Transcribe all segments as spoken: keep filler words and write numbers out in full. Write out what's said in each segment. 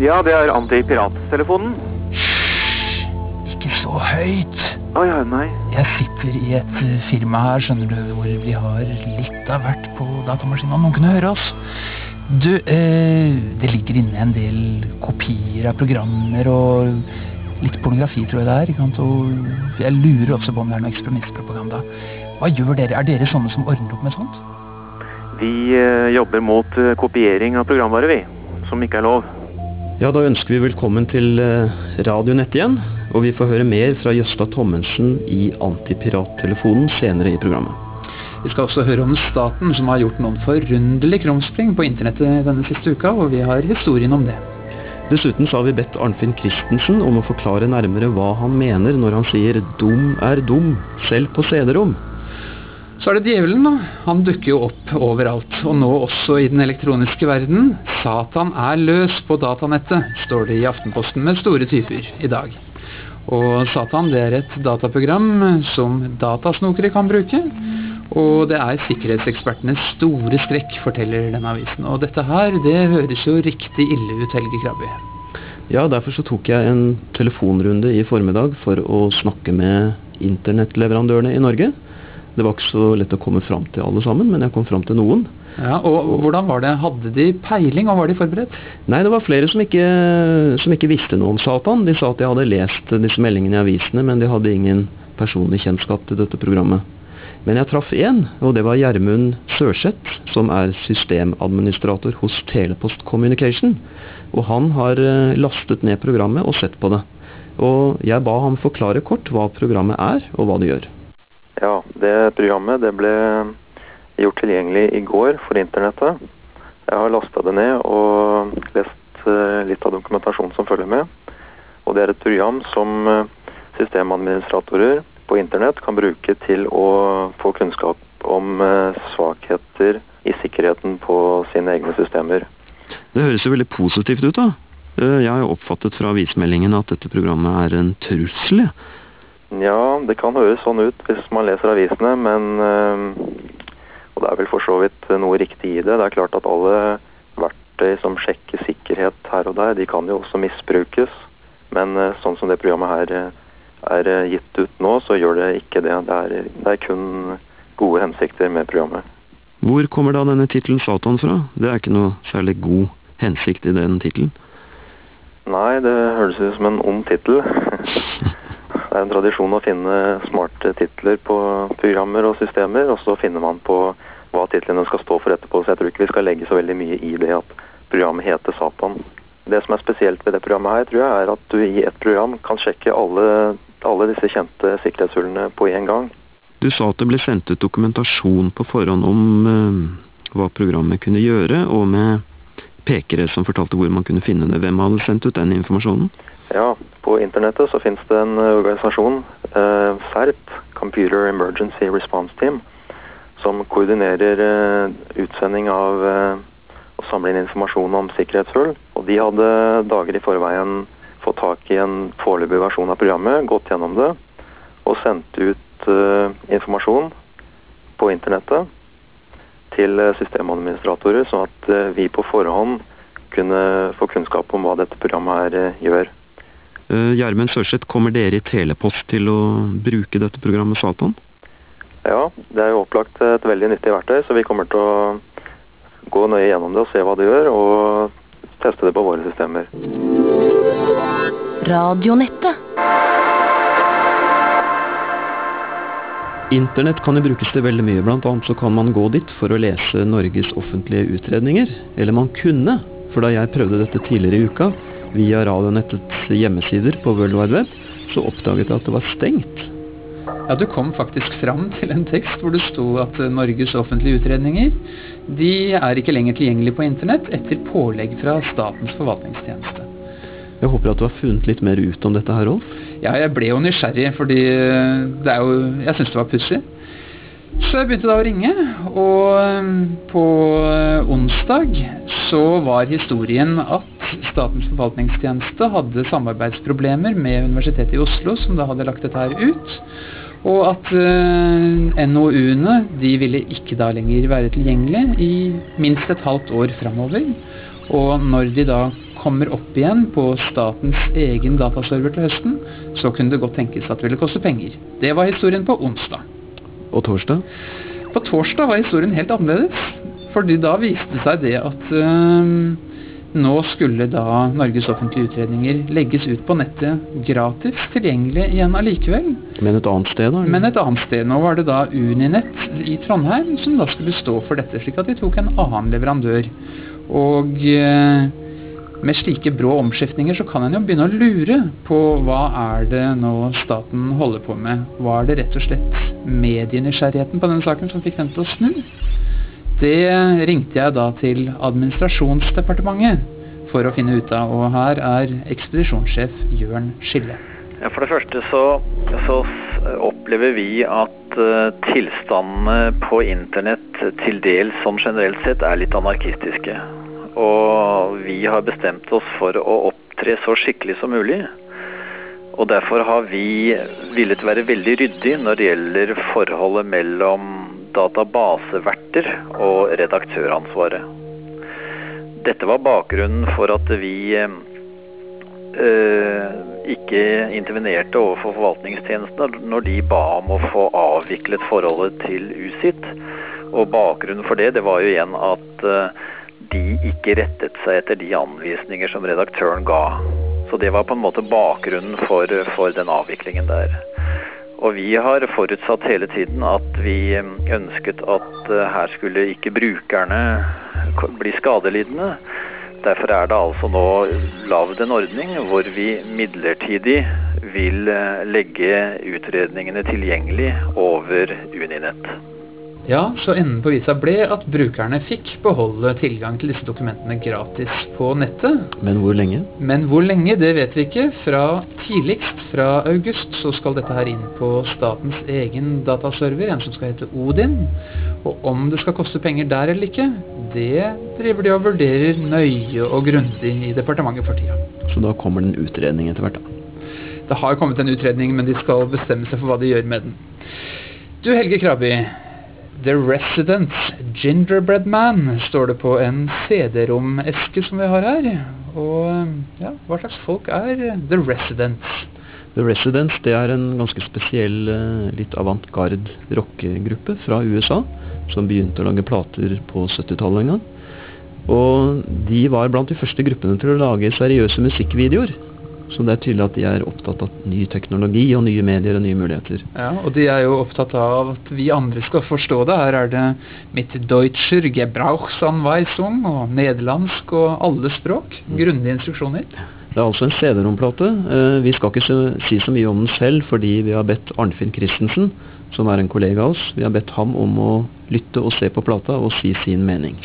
Ja, det er antipirattelefonen. Hysj, ikke så høyt. Å ja, nei. Jeg sitter i et uh, firma her, skjønner du, hvor vi har litt av hvert på datamaskinen, og noen kunne høre oss. Du, eh, det ligger inne en del kopier av programmer og litt pornografi, tror jeg det er, ikke sant? Og jeg lurer også på om det er noe ekstremistpropaganda. Hva gjør dere? Er dere sånne som ordner opp med sånt? Vi eh, jobber mot eh, kopiering av programvare, vi, som ikke er lov. Ja, da ønsker vi velkommen til Radionett igjen, og vi får høre mer fra Jøsta Thommensen i Antipirattelefonen senere i programmet. Vi skal også høre om staten som har gjort noen forunderlige krumspring på internettet denne siste uka, og vi har historien om det. Dessuten så har vi bedt Arnfinn Christensen om å forklare nærmere hva han mener når han sier «dum er dum, selv på CD-rom». Så er det djevelen da, han dukker jo opp overalt, og nå også i den elektroniske verden. Satan er løs på datanettet, står det i Aftenposten med store typer i dag. Og Satan, det er et dataprogram som datasnokere kan bruke, og det er sikkerhetsekspertenes store skrekk, forteller denne avisen. Og dette her, det høres jo riktig ille ut, Helge Krabbe. Ja, derfor så tok jeg en telefonrunde i formiddag for å snakke med internettleverandørene i Norge. Det var ikke så lett å komme fram til alle sammen, men jeg kom fram til noen. Ja, og hvordan var det? Hadde de peiling, og var de forberedt? Nei, det var flere som ikke, som ikke visste noe om Satan. De sa at de hadde lest disse meldingene i avisene, men de hadde ingen personlig kjennskap til dette programmet. Men jeg traff en, og det var Gjermund Sørseth, som er systemadministrator hos Telepost Communication. Og han har lastet ned programmet og sett på det. Og jeg ba ham forklare kort hva programmet er, og hva det gjør. Ja, det programmet det ble gjort tilgjengelig i går for internettet. Jeg har lastet det ned og lest litt av dokumentasjonen som følger med. Og det er et program som systemadministratorer på internett kan bruke til å få kunnskap om svakheter i sikkerheten på sine egne systemer. Det høres jo veldig positivt ut da. Jeg har jo oppfattet fra avismeldingen at dette programmet er en trussel. Ja, det kan høres sånn ut hvis man leser avisene, men og det er vel for så vidt noe riktig i det. Det er klart at alle verktøy som sjekker sikkerhet her og der, de kan jo også misbrukes. Men sånn som det programmet her er gitt ut nå, så gjør det ikke det. Det er, det er kun gode hensikter med programmet. Hvor kommer da denne titelen Satan fra? Det er ikke noe særlig god hensikt i den titelen. Nei, det høres ut som en ond titel. Det er en tradisjon å finne smarte titler på programmer og systemer, og så finner man på hva titlene skal stå for etterpå, så jeg tror ikke vi skal legge så veldig mye i det at programmet heter Satan. Det som er spesielt ved det programmet her, tror jeg, er at du i et program kan sjekke alle, alle disse kjente sikkerhetshullene på en gang. Du sa at det ble sendt ut dokumentasjon på forhånd om uh, hva programmet kunne gjøre, og med pekere som fortalte hvor man kunne finne det. Hvem hadde sendt ut den informasjonen? Ja, på internettet så finnes det en organisasjon, eh, CERT, Computer Emergency Response Team, som koordinerer eh, utsending av eh, og samle inn informasjon om sikkerhetshull. Og de hadde dager i forveien fått tak i en foreløpig versjon av programmet, gått gjennom det, og sendt ut eh, informasjon på internettet til systemadministratorer, sånn at eh, vi på forhånd kunne få kunnskap om hva dette programmet her eh, gjør. Gjermund Sørseth, kommer dere i Telepost til å bruke dette programmet Satan? Ja, det er jo opplagt et veldig nyttig verktøy, så vi kommer til å gå nøye gjennom det og se hva det gjør, og teste det på våre systemer. Radionettet. Internett kan jo brukes til veldig mye, blant annet så kan man gå dit for å lese Norges offentlige utredninger, eller man kunne, for da jeg prøvde dette tidligere i uka, via Radionettets hjemmesider på World Wide Web, så oppdaget jeg at det var stengt. Ja, du kom faktisk fram til en tekst hvor det stod at Norges offentlige utredninger, de er ikke lenger tilgjengelige på internett etter pålegg fra Statens forvaltningstjeneste. Jeg håper at du har funnet litt mer ut om dette her, Rolf. Ja, jeg ble jo nysgjerrig, fordi det er jo, jeg synes det var pussig. Så jeg begynte da å ringe, og på onsdag så var historien at Statens forvaltningstjeneste hadde samarbeidsproblemer med Universitetet i Oslo, som da hadde lagt dette her ut, og at uh, N O U-ene, de ville ikke da lenger være tilgjengelige i minst et halvt år fremover, og når de da kommer opp igjen på statens egen dataserver til høsten, så kunne det godt tenkes at det ville koste penger. Det var historien på onsdag. Og torsdag? På torsdag var historien helt annerledes, fordi da viste det seg det at øh, nå skulle da Norges offentlige utredninger legges ut på nettet gratis tilgjengelig igjen allikevel. Men et annet sted da? Men et annet sted. Nå var det da Uninett i Trondheim som da skulle stå for dette, slik at de tok en annen leverandør. Og øh, med slike brå omskiftninger så kan en jo begynne å lure på hva er det nå staten holder på med. Var det rett og slett medienysgjerrigheten på denne saken som fikk den til å snu? Det ringte jeg da til administrasjonsdepartementet for å finne ut av, og her er ekspedisjonssjef Jørn Skille. Ja, for det første så, så opplever vi at uh, tilstandene på internett til dels som generelt sett er litt anarkistiske. Og vi har bestemt oss for å opptre så skikkelig som mulig. Og derfor har vi villet være veldig ryddig når det gjelder forholdet mellom databaseverter og redaktøransvaret. Dette var bakgrunnen for at vi øh, ikke intervenerte overfor forvaltningstjenestene når de ba om å få avviklet forholdet til U S I T. Og bakgrunnen for det, det var jo igjen at øh, de ikke rettet seg etter de anvisninger som redaktøren ga. Så det var på en måte bakgrunnen for, for den avviklingen der. Og vi har forutsatt hele tiden at vi ønsket at her skulle ikke brukerne bli skadelidende. Derfor er det altså nå lavet en ordning hvor vi midlertidig vil legge utredningene tilgjengelig over Uninett. Ja, så enden på visa ble at brukerne fikk beholde tilgang til disse dokumentene gratis på nettet. Men hvor lenge? Men hvor lenge, det vet vi ikke. Fra tidligst, fra august, så skal dette her inn på statens egen dataserver, en som skal hete Odin. Og om det skal koste penger der eller ikke, det driver de og vurderer nøye og grundig i departementet for tida. Så da kommer det en utredning etter hvert da? Det har kommet en utredning, men de skal bestemme seg for hva de gjør med den. Du Helge Krabi, The Residents, Gingerbread Man, står det på en C D-rom-eske som vi har her. Og ja, hva slags folk er The Residents? The Residents, det er en ganske spesiell, litt avantgarde rockegruppe fra U S A, som begynte å lage plater på syttitallet en gang. Og de var blant de første gruppene til å lage seriøse musikkvideoer. Så det er tydelig at de er opptatt av ny teknologi og nye medier og nye muligheter. Ja, og de er jo opptatt av at vi andre skal forstå det. Her er det Mit Deutscher Gebrauchsanweisung og nederlandsk og alle språk. Grundige instruksjoner. Det er altså en C D-romplate. Vi skal ikke si så mye om den selv, fordi vi har bedt Arnfinn Christensen, som er en kollega av oss, vi har bedt ham om å lytte og se på plata og si sin mening.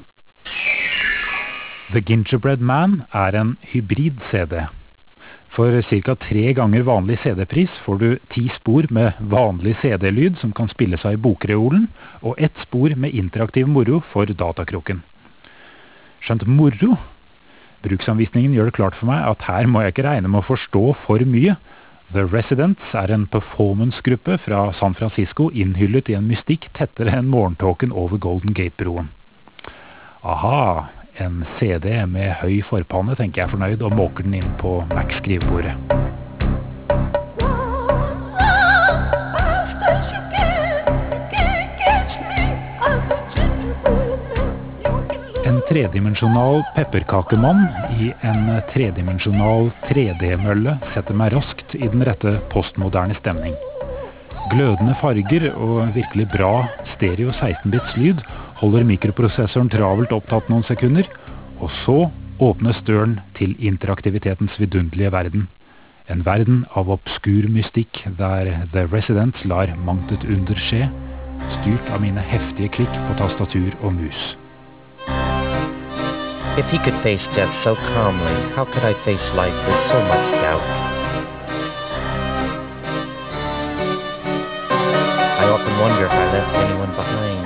The Gingerbread Man er en hybrid-C D. For ca. tre ganger vanlig C D-pris får du ti spor med vanlig C D-lyd som kan spilles av i bokreolen, og ett spor med interaktiv moro for datakroken. Skjønt moro? Bruksanvisningen gjør det klart for meg at her må jeg ikke regne med å forstå for mye. The Residents er en performance-gruppe fra San Francisco innhyllet i en mystikk tettere enn morgentåken over Golden Gate-broen. Aha! En C D med høy forpanne, tenker jeg fornøyd, og måker den inn på Mac-skrivebordet. En tredimensjonal pepperkakemann i en tredimensjonal tre D-mølle setter meg raskt i den rette postmoderne stemning. Glødende farger og virkelig bra stereo seksten-bits lyd holder mikroprosessoren travelt opptatt noen sekunder, og så åpnes døren til interaktivitetens vidunderlige verden. En verden av obskur mystikk der The Residents lar mangt et under skje, styrt av mine heftige klikk på tastatur og mus. If he could face death so calmly, how could I face life with so much doubt? I often wonder if I left anyone behind.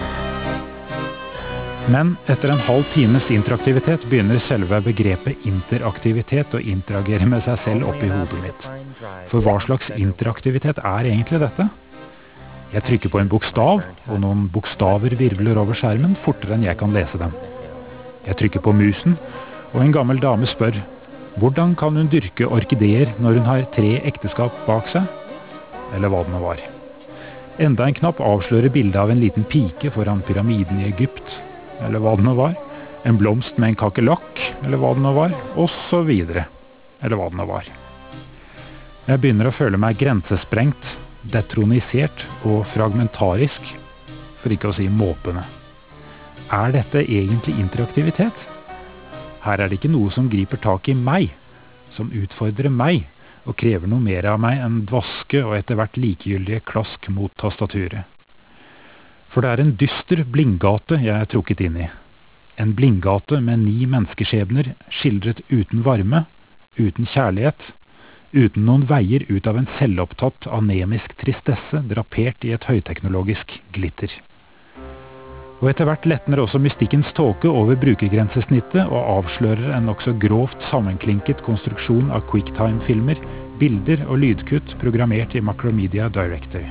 Men etter en halv times interaktivitet begynner selve begrepet interaktivitet å interagere med seg selv opp i hodet mitt. For hva slags interaktivitet er egentlig dette? Jeg trykker på en bokstav, og noen bokstaver virvler over skjermen fortere enn jeg kan lese dem. Jeg trykker på musen, Og en gammel dame spør, hvordan kan hun dyrke orkideer når hun har tre ekteskap bak seg? Eller hva det nå var. Enda en knapp avslører bildet av en liten pike foran pyramiden i Egypt, eller hva det nå var. En blomst med en kakelakk, eller hva det nå var, og så videre, eller hva det nå var. Jeg begynner å føle meg grensesprengt, detronisert og fragmentarisk, for ikke å si måpende. Er dette egentlig interaktivitet? Her er det ikke noe som griper tak i meg, som utfordrer meg, og krever noe mer av meg enn dvaske og etter hvert likegyldige klask mot tastaturet. For det er en dyster blindgate jeg er trukket inn i. En blindgate med ni menneskeskjebner skildret uten varme, uten kjærlighet, uten noen veier ut av en selvopptatt anemisk tristesse drapert i et høyteknologisk glitter. Og etter hvert lettner også mystikkens tåke over brukergrensesnittet og avslører en også grovt sammenklinket konstruksjon av quicktime-filmer, bilder og lydkutt programmert i Macromedia Director.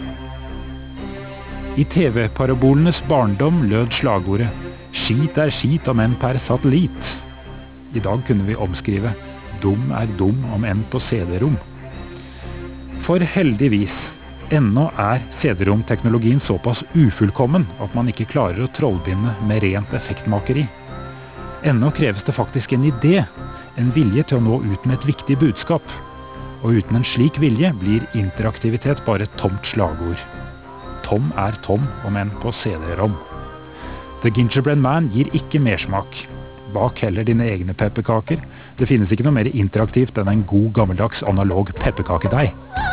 I T V-parabolenes barndom lød slagordet «Skit er skit om enn per satellitt». I dag kunne vi omskrive «Dum er dum om enn på C D-rom». For heldigvis, ennå er C D-rom-teknologien såpass ufullkommen at man ikke klarer å trollbinde med rent effektmakeri. Ennå kreves det faktisk en idé, en vilje til å nå ut med et viktig budskap. Og uten en slik vilje blir interaktivitet bare et tomt slagord. Tom er tom, om enn på C D-rom. The Gingerbread Man gir ikke mersmak. Bak heller dine egne pepperkaker. Det finnes ikke noe mer interaktivt enn en god gammeldags analog pepperkakedeig.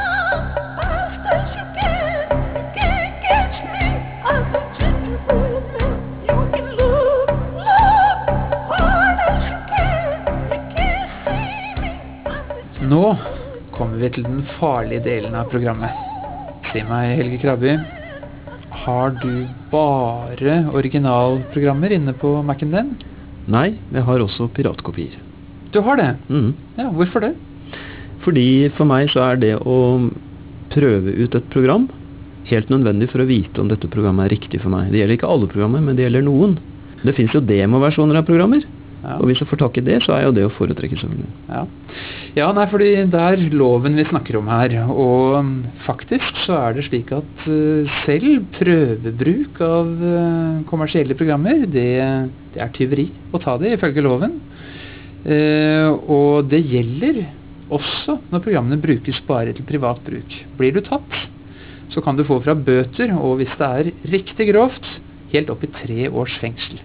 Nå kommer vi til den farlige delen av programmet. Si meg, Helge Krabby, har du bare originalprogrammer inne på Mac'en din? Nei, jeg har også piratkopier. Du har det? Mm. Ja, hvorfor det? Fordi for meg så er det å prøve ut et program helt nødvendig for å vite om dette programmet er riktig for meg. Det gjelder ikke alle programmer, men det gjelder noen. Det finnes jo demoversjoner av programmer. Ja. Og hvis jeg får tak i det, så er jo det å foretrekke selvfølgelig. Ja. ja, nei, fordi det er loven vi snakker om her, og faktisk så er det slik at uh, selv prøvebruk av uh, kommersielle programmer, det, det er tyveri å ta det ifølge loven. Uh, og det gjelder også når programmene brukes bare til privat bruk. Blir du tatt, så kan du få fra bøter, og hvis det er riktig grovt, helt opp i tre års fengsel.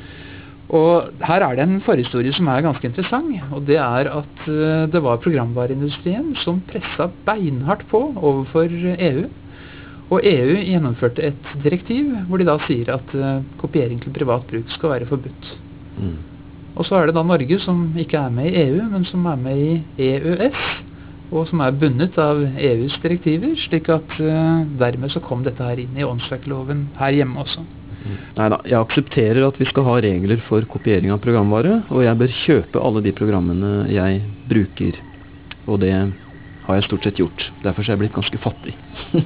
Og her er det en forhistorie som er ganske interessant, og det er at uh, det var programvareindustrien som presset beinhardt på overfor E U. Og E U gjennomførte et direktiv hvor de da sier at uh, kopiering til privat bruk skal være forbudt. Mm. Og så er det da Norge som ikke er med i E U, men som er med i E Ø S, og som er bundet av E U's direktiver, slik at uh, dermed så kom dette her inn i åndsverkloven her hjemme også. Neida, jeg aksepterer at vi skal ha regler for kopiering av programvare, og jeg bør kjøpe alle de programmene jeg bruker. Og det har jeg stort sett gjort. Derfor er jeg blitt ganske fattig.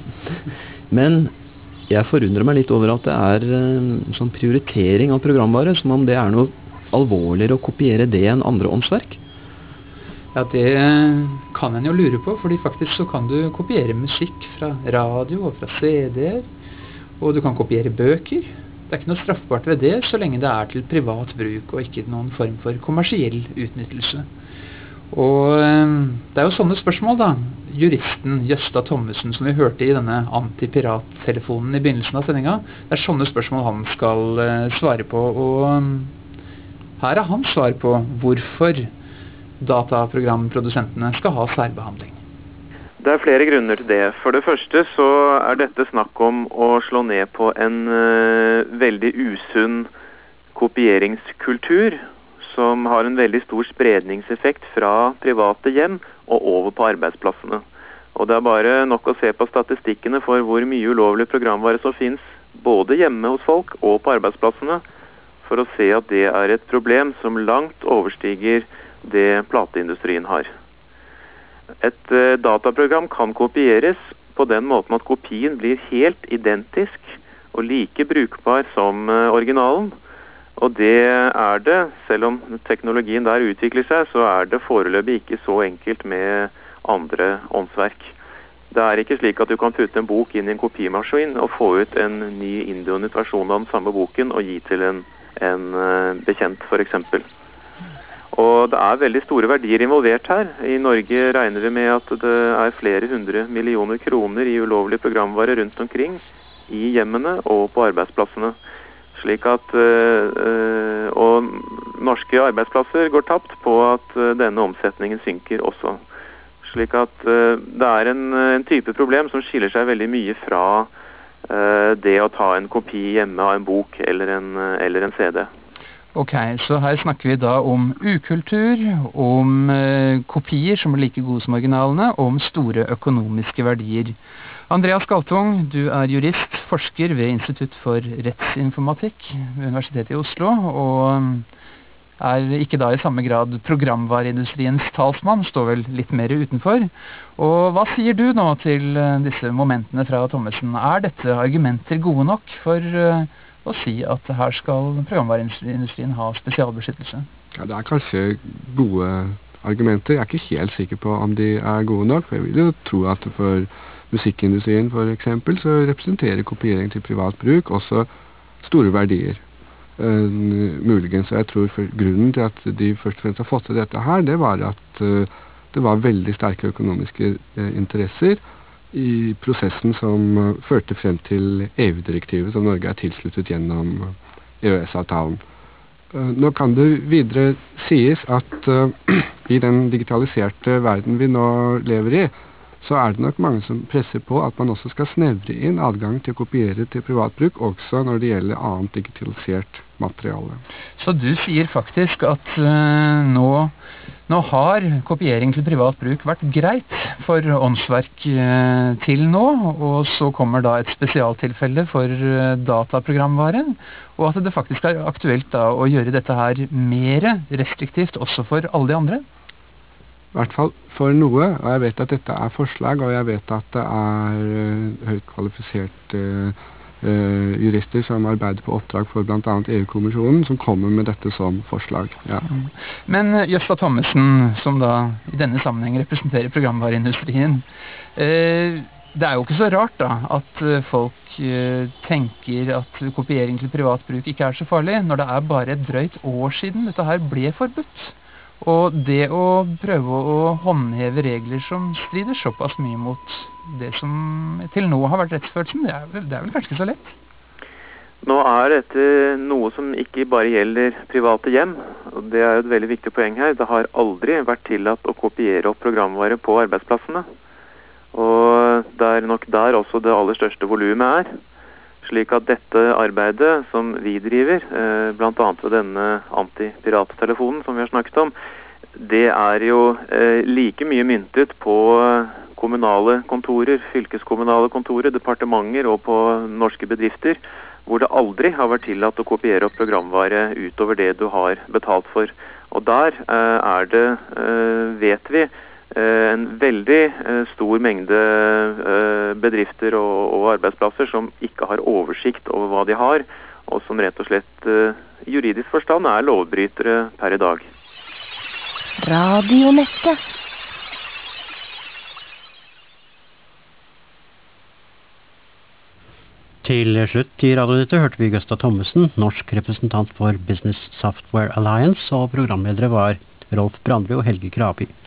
Men jeg forundrer meg litt over at det er en sånn prioritering av programvare, som om det er noe alvorligere å kopiere det enn andre åndsverk. Ja, det kan en jo lure på, fordi faktisk så kan du kopiere musikk fra radio og fra C D-er, og du kan kopiere bøker. Det er ikke noe straffbart ved det, så lenge det er til privat bruk og ikke noen form for kommersiell utnyttelse. Og det er jo sånne spørsmål da. Juristen Jøsta Thommessen, som vi hørte i denne antipirat-telefonen i begynnelsen av sendinga, det er sånne spørsmål han skal svare på, og her er hans svar på hvorfor dataprogramprodusentene skal ha særbehandling. Det er flere grunner til det. For det første så er dette snakk om å slå ned på en uh, veldig usunn kopieringskultur som har en veldig stor spredningseffekt fra private hjem og over på arbeidsplassene. Og det er bare nok å se på statistikkene for hvor mye ulovlig programvare som finnes både hjemme hos folk og på arbeidsplassene, for å se at det er et problem som langt overstiger det plateindustrien har. Et uh, dataprogram kan kopieres på den måten at kopien blir helt identisk og like brukbar som uh, originalen. Og det er det, selv om teknologien der utvikler seg, så er det foreløpig ikke så enkelt med andre åndsverk. Det er ikke slik at du kan putte en bok inn i en kopimaskin og få ut en ny innbundet versjon av den samme boken og gi til en, en bekjent, for eksempel. Og det er veldig store verdier involvert her. I Norge regner vi med at det er flere hundre millioner kroner i ulovlig programvare rundt omkring i hjemmene og på arbeidsplassene. Slik at, øh, og norske arbeidsplasser går tapt på at øh, denne omsetningen synker også. Slik at øh, det er en, en type problem som skiller seg veldig mye fra øh, det å ta en kopi hjemme av en bok eller en, eller en C D. Ok, så her snakker vi da om ukultur, om eh, kopier som er like gode som originalene, og om store økonomiske verdier. Andreas Galtung, du er jurist, forsker ved Institutt for rettsinformatikk ved Universitetet i Oslo, og er ikke da i samme grad programvareindustriens talsmann, står vel litt mer utenfor. Og hva sier du nå til disse momentene fra Thommessen? Er dette argumenter gode nok for uh, å si at her skal programvareindustrien ha spesialbeskyttelse? Ja, det er kanskje gode argumenter. Jeg er ikke helt sikker på om de er gode nok, for jeg vil jo tro at for musikkindustrien for eksempel, så representerer kopiering til privat bruk også store verdier. Uh, muligens, og jeg tror for grunnen til at de først og fremst har fått til dette her, det var at uh, det var veldig sterke økonomiske uh, interesser i prosessen som uh, førte frem til E U-direktivet som Norge er tilsluttet gjennom uh, E Ø S-avtalen. Uh, nå kan det videre sies at uh, i den digitaliserte verden vi nå lever i, så er det nok mange som presser på at man også skal snevre inn adgang til å kopiere til privatbruk, også når det gjelder annet digitalisert materiale. Så du sier faktisk at uh, nå, nå har kopiering til privat bruk vært greit for åndsverk uh, til nå, og så kommer da et spesialtilfelle for uh, dataprogramvare, og at det faktisk er aktuelt da å gjøre dette her mer restriktivt også for alle de andre? I hvert fall for noe, og jeg vet at dette er forslag, og jeg vet at det er uh, høyt kvalifiserte uh, jurister som arbeider på oppdrag for blant annet E U-kommisjonen, som kommer med dette som forslag. Ja. Mm. Men Gösta Thommessen, som da i denne sammenheng representerer programvareindustrien, uh, det er jo ikke så rart da at folk uh, tenker at kopiering til privat bruk ikke er så farlig, når det er bare et drøyt år siden dette her ble forbudt. Og det å prøve å håndheve regler som strider såpass mye mot det som til nå har vært rettsfølelsen, det er vel, det er vel kanskje ikke så lett? Nå er dette noe som ikke bare gjelder private hjem, og det er jo et veldig viktig poeng her. Det har aldri vært tillatt å kopiere opp programvare på arbeidsplassene. Og det er nok der også det aller største volumet er. Slik at dette arbeidet som vi driver, eh, blant annet ved denne antipirattelefonen som vi har snakket om, det er jo eh, like mye myntet på kommunale kontorer, fylkeskommunale kontorer, departementer og på norske bedrifter, hvor det aldri har vært tillatt å kopiere opp programvare utover det du har betalt for. Og der eh, er det, eh, vet vi, en veldig stor mengde bedrifter og, og arbeidsplasser som ikke har oversikt over hva de har, og som rett og slett juridisk forstand er lovbrytere per i dag. Radionettet. Til slutt i Radionettet hørte vi Gösta Thommessen, norsk representant for Business Software Alliance, og programledere var Rolf Brandrud og Helge Krabi.